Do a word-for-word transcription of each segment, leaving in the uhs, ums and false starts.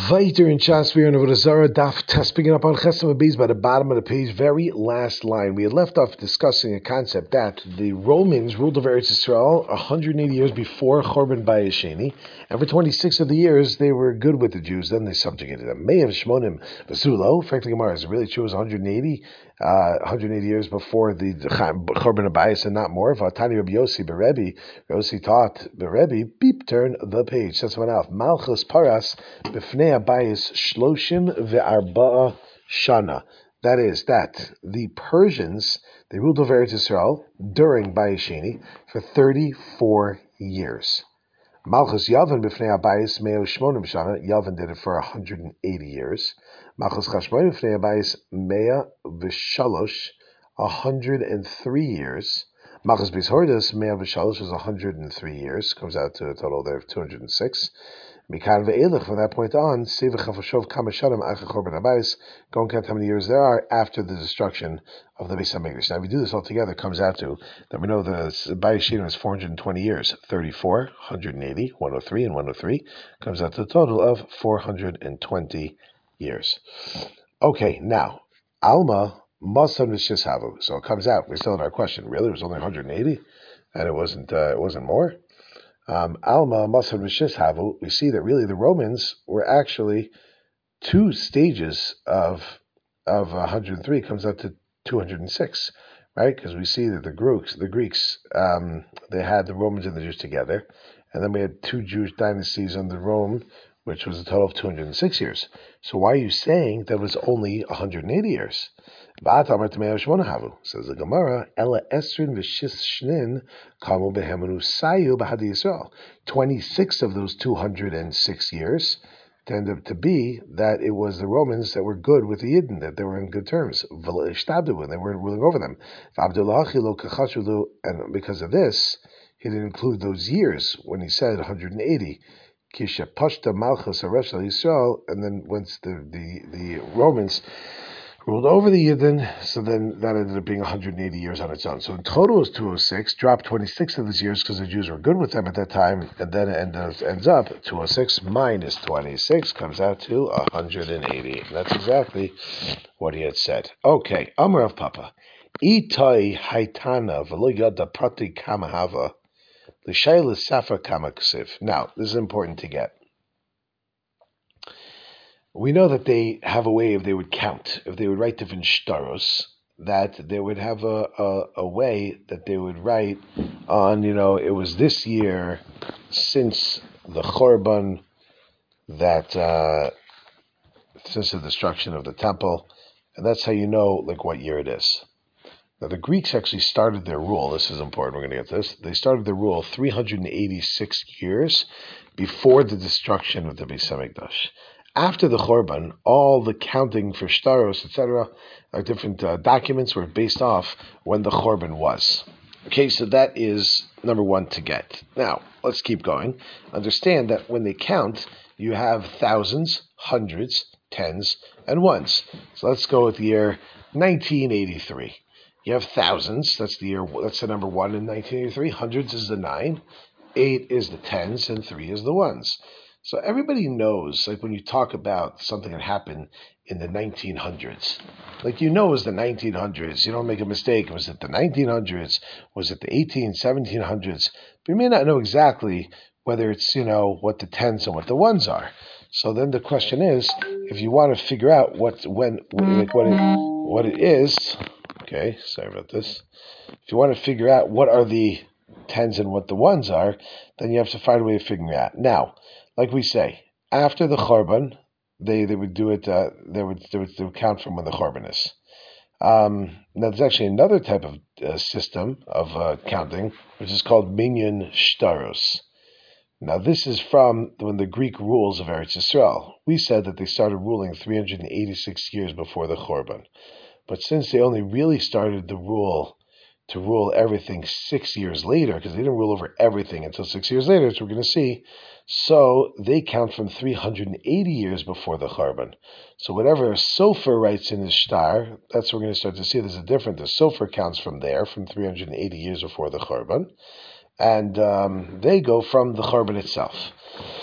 Weiter in Shas, we're in Avodah Zarah Daf Test, picking up on Chesed Beis by the bottom of the page, very last line. We had left off discussing a concept that the Romans ruled over Eretz Yisrael one hundred eighty years before Chorban Bayis Sheni, and for twenty-six of the years they were good with the Jews. Then they subjugated them. Me'av Shmonim V'Sulo. Frankly, Gemara, is it really true? It was one hundred eighty, uh, one hundred eighty years before the Chorban Bayis and not more. V'Atani Rabbi Yossi Berebi. Yossi taught Berebi. Beep. Turn the page. That's one out. Malchus Paras B'Fnei Abayis Shloshim Ve'Arba'a Shana. That is, that the Persians, they ruled over Eretz Yisrael during Bayis Sheni for thirty-four years. Malchus Yavan B'Fnei Abayis Meo Shmonim Shana. Yavan did it for one hundred eighty years. Malchus Chashmonim B'Fnei Abayis Mea V'Shalosh, one hundred three years. Malchus Beis Hordas Mea V'Shalosh is one hundred three years. Comes out to a total there of two hundred six. Mikan ve'elech, from that point on, Seva Chafashov Kamashanim Acha Chorban Abayis, go and count how many years there are after the destruction of the Beis HaMikdash. Now, if we do this all together, it comes out to that we know the Bayis Sheni was four hundred twenty years, thirty-four, one hundred eighty, one hundred three, and one hundred three, comes out to a total of four hundred twenty years. Okay, now, Alma Masan V'Shishavu. So it comes out, we still have our question, really? It was only one hundred eighty, and it wasn't, uh, it wasn't more? Um, Alma Masad V'Shishavu, we see that really the Romans were actually two stages of of one hundred three, comes out to two hundred six, right? Because we see that the Greeks, the Greeks, um, they had the Romans and the Jews together, and then we had two Jewish dynasties under Rome, which was a total of two hundred six years. So why are you saying that it was only one hundred eighty years? Says the Gemara, Ela Esrin v'Shis Shnin Kamu Behemanu Sayu B'Hadi Yisrael. Twenty-six of those two hundred six years tended to be that it was the Romans that were good with the Yidden, that they were in good terms. And they weren't ruling over them. And because of this, he didn't include those years when he said one hundred eighty. Kisha Pashta Malchus Aresh Yisrael, and then once the, the, the Romans ruled over the Yidden, so then that ended up being one hundred eighty years on its own. So in total it was two hundred six, dropped twenty-six of those years because the Jews were good with them at that time, and then it ends, ends up two hundred six minus twenty-six comes out to one hundred eighty. And that's exactly what he had said. Okay, Amar of Papa. Itai haitana v'lo yada prati kamahava l'shayla safa kamaksiv. Now, this is important to get. We know that they have a way if they would count, if they would write different shtaros, that they would have a, a, a way that they would write on, you know, it was this year since the Chorban, that uh, since the destruction of the temple, and that's how you know like what year it is. Now the Greeks actually started their rule, this is important, we're going to get this, they started their rule three hundred eighty-six years before the destruction of the Beis HaMikdash. After the Chorban, all the counting for shtaros, et cetera, like different uh, documents were based off when the Chorban was. Okay, so that is number one to get. Now, let's keep going. Understand that when they count, you have thousands, hundreds, tens, and ones. So let's go with the year nineteen eighty-three. You have thousands, that's the year, that's the number one in nineteen eighty-three. Hundreds is the nine, eight is the tens, and three is the ones. So everybody knows, like when you talk about something that happened in the nineteen hundreds, like you know it was the nineteen hundreds, you don't make a mistake, was it the nineteen hundreds, was it the eighteen, seventeen hundreds, but you may not know exactly whether it's, you know, what the tens and what the ones are. So then the question is, if you want to figure out what, when, like what it, what it is, okay, sorry about this, if you want to figure out what are the tens and what the ones are, then you have to find a way of figuring it out. Now, like we say, after the Chorban, they, they would do it, uh, they, would, they, would, they would count from when the Chorban is. Um, now, there's actually another type of uh, system of uh, counting, which is called Minyan Shtaros. Now, this is from when the Greek rules of Eretz Yisrael. We said that they started ruling three hundred eighty-six years before the Chorban. But since they only really started the rule to rule everything six years later, because they didn't rule over everything until six years later, as we're going to see, so they count from three hundred eighty years before the Chorban. So whatever Sofer writes in his shtar, that's what we're going to start to see. There's a difference. The Sofer counts from there, from three hundred eighty years before the Chorban, and um, they go from the Chorban itself.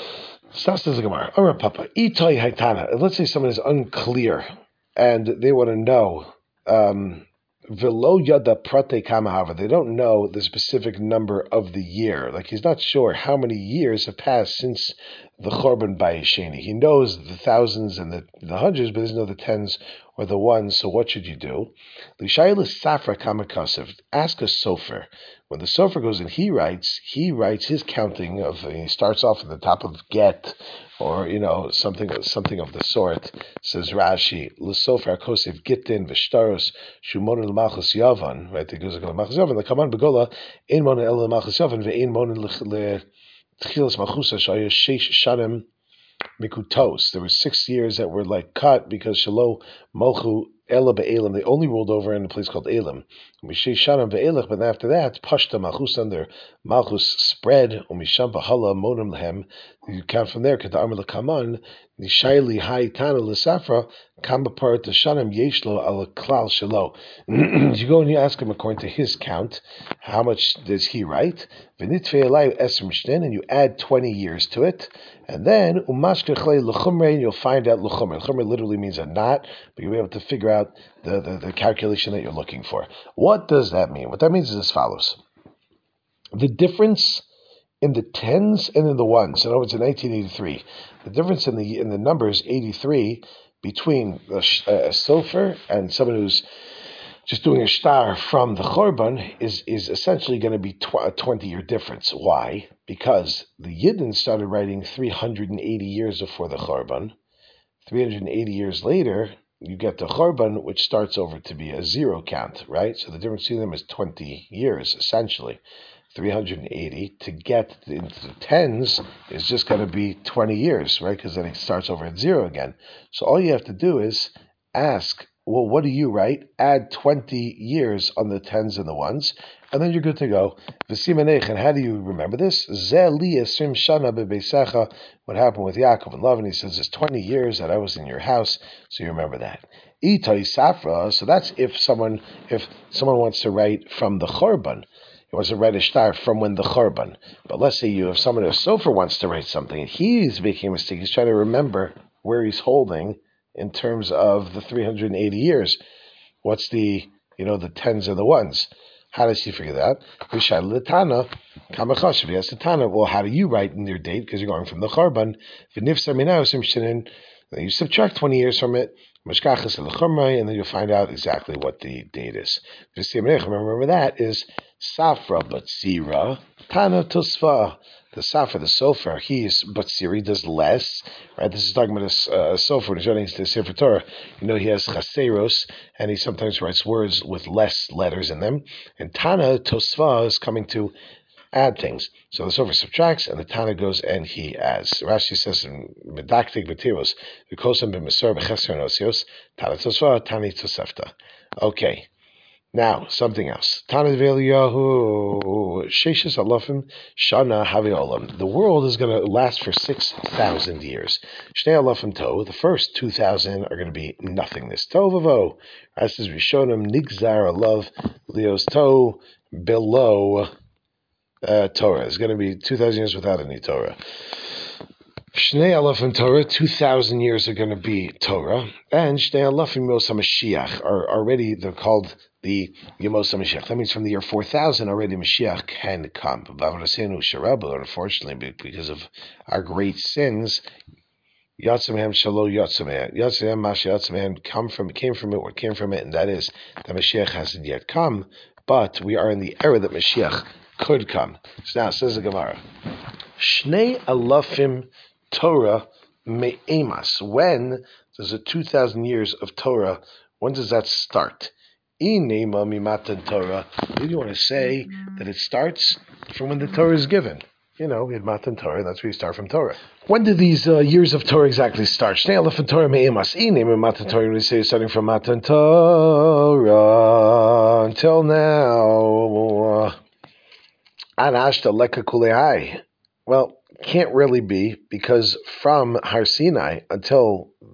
Stas says the Gemara. Amar Papa. Itoi Haitana. Let's say someone is unclear and they want to know. Um, Velo yada prate kamahava. They don't know the specific number of the year. Like he's not sure how many years have passed since the Chorban Bayesheni. He knows the thousands and the, the hundreds, but doesn't know the tens or the ones. So what should you do? Lishayla safra kamakasev. Ask a sofer. When the sofer goes and he writes, he writes his counting of. He starts off at the top of get, or you know something something of the sort. Says Rashi, l'sofer kosev gitin v'shtaros shumon l'malchus yavan. Right, it goes to l'malchus yavan. The kaman begola ein mon el l'malchus yavan ve'ein mon l'tchilas malchusa shaya sheish shanim mikutos. There were six years that were like cut because shalo malchu. Ela be'elim, they only ruled over in a place called Elim. Mishay Shanam be'elech, but after that, Pashta Malchus under Malchus spread, Umisham Bahala Monim Lehem. You count from there, Kedamar Lekaman, Nishayli Hai Tana Lesafra, Kambapar Tashanam Yeshlo Al Klal Shalo. You go and you ask him according to his count, how much does he write? V'nitfei Elai Esrim Shnen, and you add twenty years to it. And then, Umashkechle L'chumre, and you'll find out L'chumre. L'chumre literally means a knot, but you'll be able to figure out the, the, the calculation that you're looking for. What does that mean? What that means is as follows. The difference in the tens and in the ones, in other words, in nineteen eighty-three, the difference in the in the numbers eighty-three between a, a sofer and someone who's just doing a star from the Chorban is, is essentially going to be tw- a twenty-year difference. Why? Because the Yidden started writing three hundred eighty years before the Chorban. three hundred eighty years later, you get the Chorban, which starts over to be a zero count, right? So the difference between them is twenty years, essentially. three hundred eighty to get into the tens is just going to be twenty years, right? Because then it starts over at zero again. So all you have to do is ask, well, what do you write? Add twenty years on the tens and the ones, and then you're good to go. And how do you remember this? What happened with Yaakov and Lavan? He says, it's twenty years that I was in your house, so you remember that. So that's if someone if someone wants to write from the Chorban. He wants to write a star from when the Chorban. But let's say you have someone, a sofer wants to write something, and he's making a mistake. He's trying to remember where he's holding in terms of the three hundred eighty years. What's the, you know, the tens or the ones? How does he figure that? Well, how do you write in your date? Because you're going from the Chorban. Then you subtract twenty years from it, and then you'll find out exactly what the date is. Remember that is Safra Batsira Tana Tosfa. The Safra, the Sofer, he is Batsiri, does less. Right? This is talking about a, a Sofer who's writing the Sefer Torah. You know, he has Chaseros, and he sometimes writes words with less letters in them. And Tana Tosfa is coming to add things. So the Sofer subtracts, and the Tana goes and he adds. Rashi says in Medaktik B'tiros, V'kosam b'Meser b'Cheser Nosios, Tana Tosfa, Tani Tosefta. Okay. Now, something else. Tana Veliyahu Sheshis Alafim Shana Haviolam. The world is going to last for six thousand years. Shnei Alafim To. The first two thousand are going to be nothingness. Tovavo. As is Rishonim Nigzar Alav Leos To below uh, Torah. It's going to be two thousand years without any Torah. Shnei Alafim Torah, two thousand years are going to be Torah, and Shnei Alafim Yemos HaMashiach are already, they're called the Yemos HaMashiach. That means from the year four thousand already Mashiach can come. But unfortunately, because of our great sins, Yatzamehem Shalo Yatzamehem. Yatzamehem Mash Yatzamehem come from, came from it, what came from it, and that is that Mashiach hasn't yet come, but we are in the era that Mashiach could come. So now, says the Gemara, Shnei Alafim Torah me'emas. When there's a two thousand years of Torah, when does that start? Inema mimatan Torah. Do you want to say that it starts from when the Torah is given? You know, we had Matan Torah, that's where you start from Torah. When did these uh, years of Torah exactly start? Shnei Alafim Torah me'emas. Inema Matan Torah, we say starting from Matan Torah until now. Anashta leka kulehai. Well, can't really be, because from Har Sinai until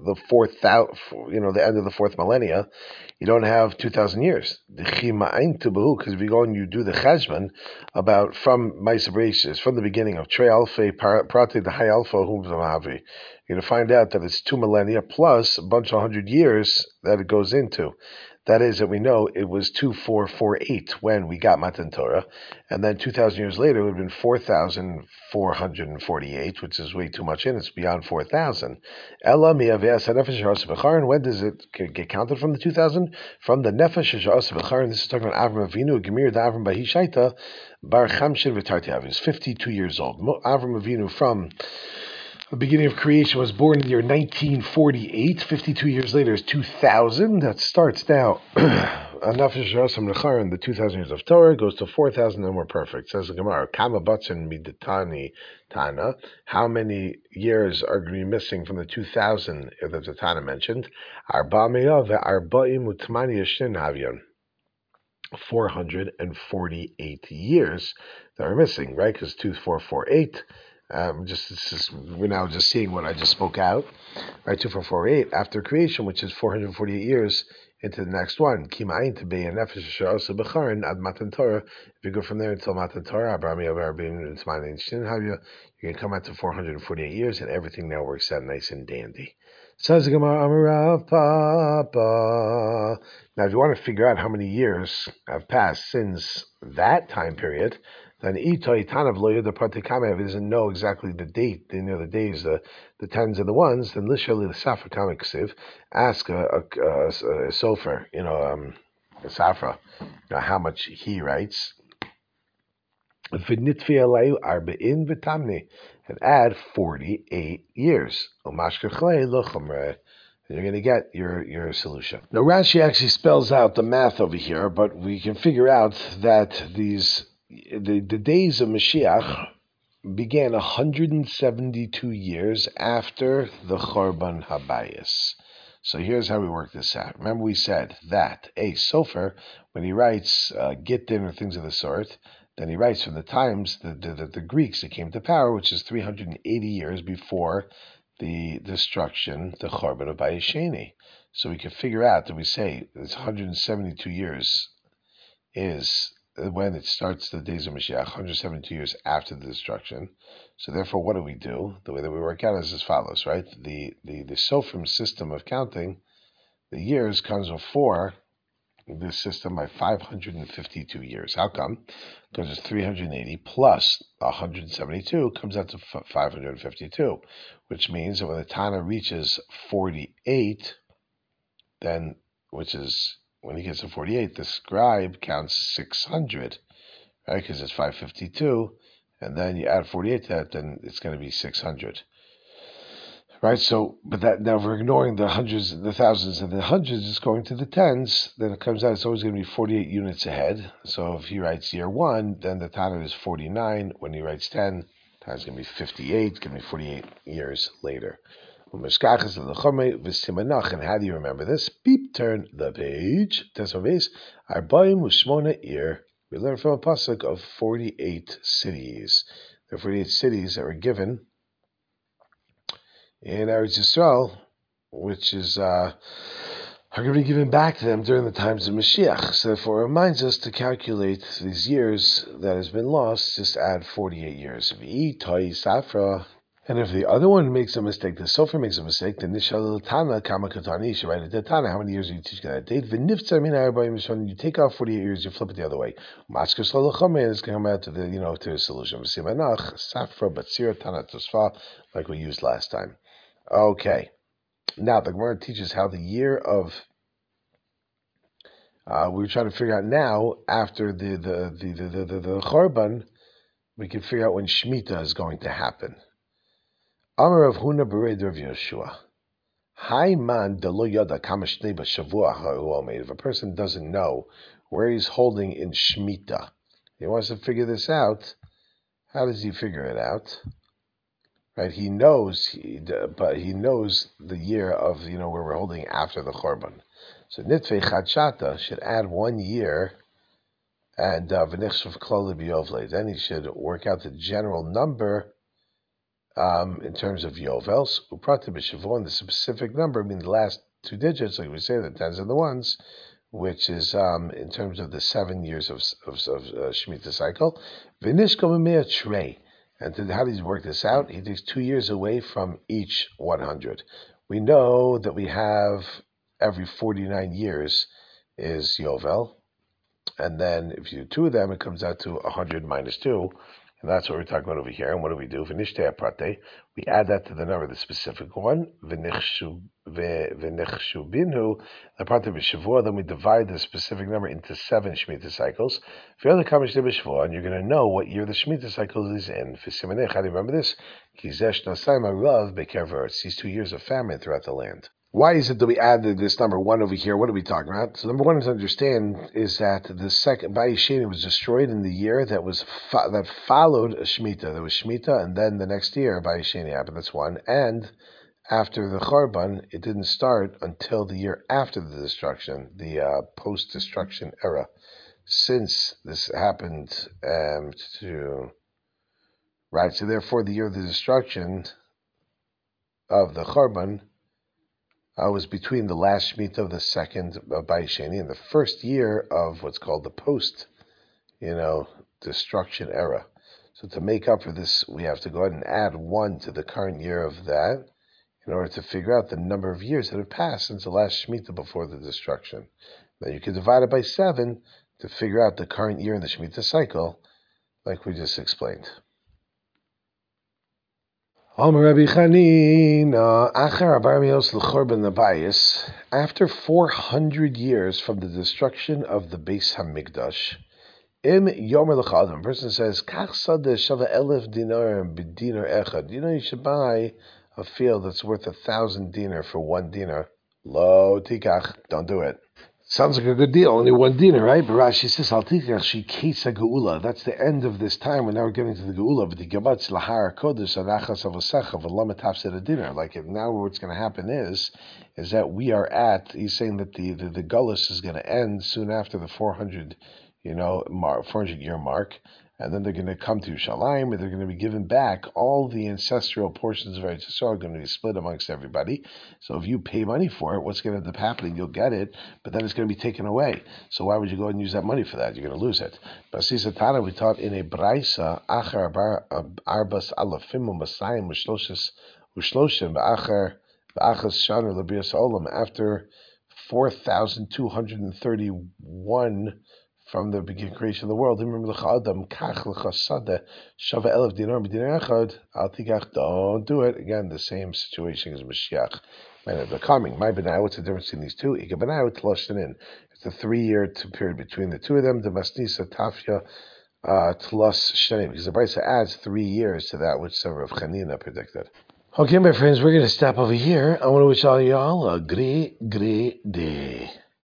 the fourth, you know, the end of the fourth millennia, you don't have two thousand years. Because if you go and you do the cheshbon about from Ma'aseh Bereishis, from the beginning of Trei Alfei Prate the High Alpha Hum Mahavi, you're going to find out that it's two millennia plus a bunch of hundred years that it goes into. That is, that we know it was two four four eight when we got Matan Torah, and then two thousand years later it would have been four thousand four hundred forty-eight, which is way too much in. It's beyond four thousand. Ella miyaveas hanefesh ha'asa b'char, and when does it get counted from the two thousand? From the nefesh ha'asa b'char, and this is talking about Avram Avinu, Gemir da Avram Bahishaita, bar chamshin v'tartiav. He's fifty-two years old. Avram Avinu from the beginning of creation was born in the year nineteen forty-eight. fifty-two years later is two thousand. That starts now. Nefesh Rasam Nechar, in the two thousand years of Torah, goes to four thousand, and we're perfect. Says the Gemara, Kama Batzin Miditani Tana. How many years are going to be missing from the two thousand that the Tana mentioned? Arba Me'ah ve'arba'im utmani yashin havyon. four hundred forty-eight years that are missing, right? Because two four four eight. Um, just, just we're now just seeing what I just spoke out, right? Two four four eight after creation, which is four hundred forty-eight years into the next one. Kimayin to be a nefesh she'asa b'charin ad Matan Torah. If you go from there until Matan Torah, Abrami Abraham it's mine and Shin Havya, you can come out to four hundred forty-eight years, and everything now works out nice and dandy. Says the Gemara, Amarav Papa. Now, if you want to figure out how many years have passed since that time period, then Itoi Tanav Lo Yoda Pratikame, if doesn't know exactly the date, you know, the days, the, the tens and the ones, then literally the Safra Kamik Siv, ask a, a, a, a sofer, you know, um, a Safra, you know, how much he writes. And add forty-eight years. And you're going to get your, your solution. Now, Rashi actually spells out the math over here, but we can figure out that these the, the days of Mashiach began one hundred seventy-two years after the Chorban Habayis. So here's how we work this out. Remember we said that a sofer, when he writes uh, Gittin or things of the sort, then he writes from the times that the, the, the Greeks that came to power, which is three hundred eighty years before the destruction, the Chorban of Bayis Sheni. So we can figure out that we say it's one hundred seventy-two years is when it starts the days of Mashiach, one hundred seventy-two years after the destruction. So therefore, what do we do? The way that we work out is as follows, right? The the, the Sofrim system of counting, the years comes before this system by five hundred fifty-two years. How come? Because it's three hundred eighty plus one hundred seventy-two comes out to five hundred fifty-two, which means that when the Tana reaches forty-eight, then, which is, when he gets to forty-eight, the scribe counts six hundred, right? Because it's five hundred fifty-two, and then you add forty-eight to that, then it's going to be six hundred. Right, so, but that now if we're ignoring the hundreds, the thousands, and the hundreds, it's going to the tens, then it comes out, it's always going to be forty-eight units ahead. So if he writes year one, then the Tana is forty-nine. When he writes ten, Tana's going to be fifty-eight, it's going to be forty-eight years later. And how do you remember this? Beep, turn the page. We learn from a pasuk of forty-eight cities. There are forty-eight cities that were given in Eretz Yisrael, which is uh, are going to be given back to them during the times of Mashiach. So therefore, it reminds us to calculate these years that has been lost, just add forty-eight years. And if the other one makes a mistake, the Sofer makes a mistake, then Nishal Tana Kama Katani, you should write it to Tana. How many years are you teaching that date? You take off forty-eight years, you flip it the other way. Maskos Lalachame is going to come out to the, you know, to a solution. Safra, Batsir, Tana Tosfa, like we used last time. Okay. Now, the Gemara teaches how the year of, uh, we were trying to figure out now, after the, the, the, the, the, the, the Chorban, we can figure out when Shemitah is going to happen. Amar of Huna Bered Rav Yoshua. Hai man de lo yada kama shnei b'shavua ha'uomed. If a person doesn't know where he's holding in Shemitah, he wants to figure this out. How does he figure it out? Right, he knows, he, but he knows the year of, you know, where we're holding after the Chorban. So Nitvei Chadshata should add one year, and V'nichshav Klal B'Yovle. Then he should work out the general number um, in terms of Yovels. Uprati b'Shavua, and the specific number, I mean the last two digits, like we say, the tens and the ones, which is um, in terms of the seven years of of, of uh, Shemitah cycle. V'nishkom trey. And to, how does he work this out? He takes two years away from each one hundred. We know that we have every forty-nine years is Yovel, and then if you do two of them, it comes out to one hundred minus two, and that's what we're talking about over here. And what do we do? V'nishtei aprate. We add that to the number, the specific one. V'nichshu binhu the aprate b'shavua. Then we divide the specific number into seven shemitah cycles. V'yother kama shnei b'shavua, and you're going to know what year the shemitah cycle is in. V'simanech. How do you remember this? Kizesh nasai marav bekever. It's these two years of famine throughout the land. Why is it that we added this number one over here? What are we talking about? So number one to understand is that the second Bayis Sheni was destroyed in the year that was fo- that followed a Shemitah. There was Shemitah, and then the next year Bayis Sheni happened. That's one. And after the Chorban, it didn't start until the year after the destruction, the uh, post-destruction era. Since this happened um, to right, so therefore the year of the destruction of the Chorban Uh, was between the last Shemitah of the second of Bayis Sheni and the first year of what's called the post, you know, destruction era. So to make up for this, we have to go ahead and add one to the current year of that in order to figure out the number of years that have passed since the last Shemitah before the destruction. Then you can divide it by seven to figure out the current year in the Shemitah cycle, like we just explained. After four hundred years from the destruction of the Beis Hamikdash, Im Yomer L'Chadam, a person says, Kach Sadeh Shava Elef Dinar B'Dinar Echad. You know, you should buy a field that's worth a thousand dinar for one dinar. Lo Tikach, don't do it. Sounds like a good deal. Only one dinar, right? But Rashi says, "Al tikach she kesa geula." That's the end of this time. We're now getting to the geula. But the gabatz lahar kodesh anachas avasecha v'lametafsed a dinner. Like now, what's going to happen is, is that we are at. He's saying that the the, the gullus is going to end soon after the four hundred, you know, mark, four hundred year mark. And then they're going to come to Yerushalayim, and they're going to be given back all the ancestral portions of Eretz Yisrael are going to be split amongst everybody. So if you pay money for it, what's going to end up happening? You'll get it, but then it's going to be taken away. So why would you go and use that money for that? You're going to lose it. Basisa Tana, we taught in a Braisa, Achar Arbas Alafim Masayim Ushloshis Ushloshim Achar Achas Shaner Labias Olam, after four thousand two hundred thirty-one from the beginning creation of the world. Don't do it. Again, the same situation as Mashiach. The coming. My benai, what's the difference between these two? It's a three-year period between the two of them. The Masnisa Tafya Tlos Shanim, because the Brisa adds three years to that which Rav Chanina predicted. Okay, my friends, we're going to stop over here. I want to wish all y'all a great, great day.